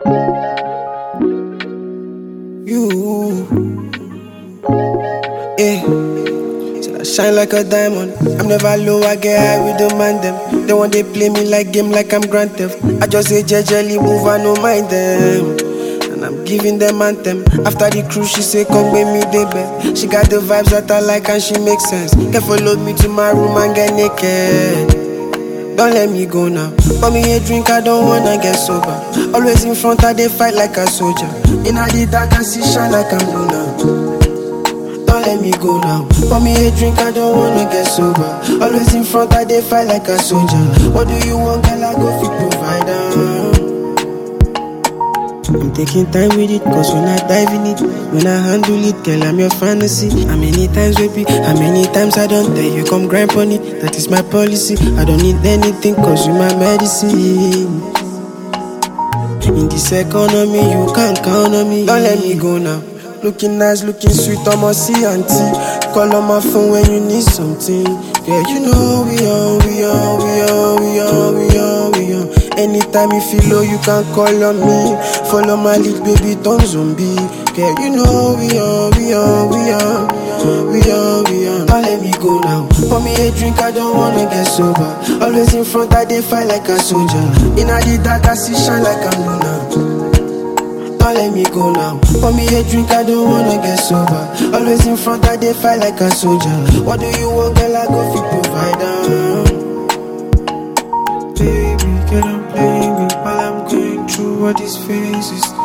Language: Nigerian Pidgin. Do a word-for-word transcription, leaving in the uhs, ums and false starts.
You, yeah. Said I shine like a diamond. I'm never low, I get high with the man them. They want they play me like game, like I'm Grand Theft. I just say jejely move, I no mind them. And I'm giving them anthem. After the cruise, she say come with me, they bet. She got the vibes that I like and she makes sense. Can follow me to my room and get naked. Don't let me go now. For me a drink, I don't wanna get sober. Always in front, I they fight like a soldier. In the dark, I see shine like I'm Luna. Don't let me go now. For me a drink, I don't wanna get sober. Always in front, I they fight like a soldier. What do you want, girl? I go fit provider. I'm taking time with it, cause when I dive in it, when I handle it, girl, I'm your fantasy. How many times, baby, how many times I don't tell you, come grind on it. That is my policy, I don't need anything, cause you my medicine. In this economy, you can't count on me. Don't let me go now. Looking nice, looking sweet, I'm a see auntie. Call on my phone when you need something. Yeah, you know we on, we on, we on, we on, we on, we on. Anytime you feel low, you can call on me. Follow my lead, baby, don't zombie. Yeah, you know we on, we on, we on, we on, we on. Don't let me go now. For me a drink, I don't wanna get sober. Always in front, I they fight like a soldier. In the dark, I see shine like I'm Luna. Don't let me go now. For me a drink, I don't wanna get sober. Always in front, I they fight like a soldier. What do you want, girl? I go fit provider. Baby, get on playing me while I'm going through all these phases.